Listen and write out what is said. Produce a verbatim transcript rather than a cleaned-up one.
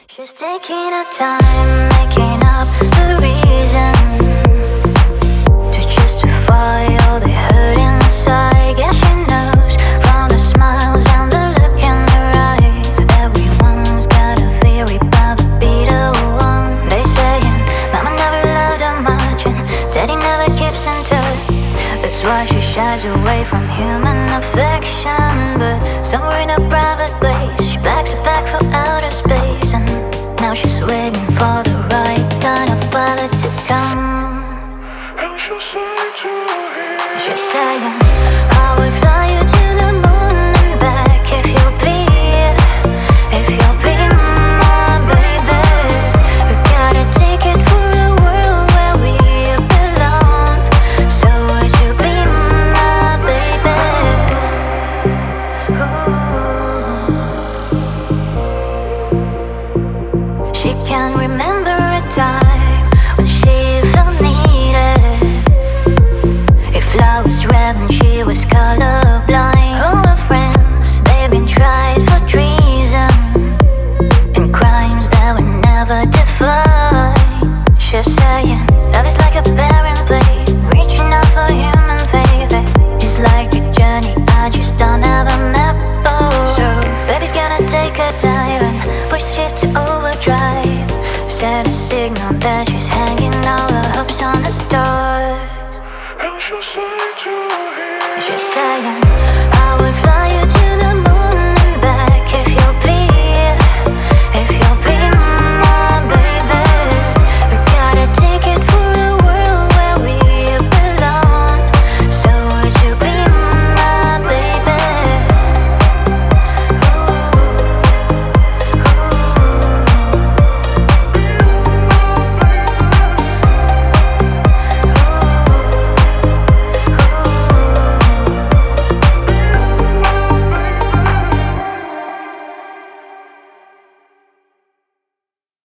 She's taking her time, making up the reason to justify all the hurt inside. Yeah, she knows from the smiles and the look in her eye. Everyone's got a theory about the bitter one. They saying mama never loved her much and daddy never keeps in touch. That's why she shies away from human affection. But somewhere in a private place, she packs a bag for outer space. And now she's waiting for the right kind of pilot to come. And she'll say to him, She's saying, I will fly you to the moon and back if you'll be, if you'll be my baby. We got a ticket for a world where we belong. So would you be my baby? Ooh. She can't remember a time when she felt needed. If love was red and she was colorblind. All her friends, they've been tried for treason and crimes that were never defined. She's saying, love is like a barren plate, reaching out for human faith. It's like a journey I just don't have a map for. So baby's gonna take a dive and push shit to overdrive. Set a signal that she's hanging all her hopes on a star.